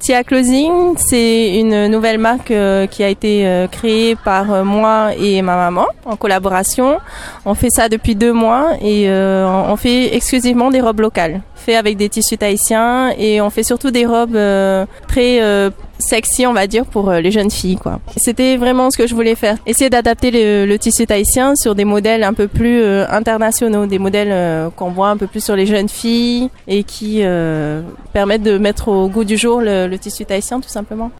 Tia Clothing, c'est une nouvelle marque qui a été créée par moi et ma maman en collaboration. On fait ça depuis 2 mois et on fait exclusivement des robes locales, fait avec des tissus tahitiens, et on fait surtout des robes très sexy, on va dire, pour les jeunes filles, quoi. C'était vraiment ce que je voulais faire, essayer d'adapter le tissu tahitien sur des modèles un peu plus internationaux, des modèles qu'on voit un peu plus sur les jeunes filles et qui permettent de mettre au goût du jour le tissu tahitien, tout simplement.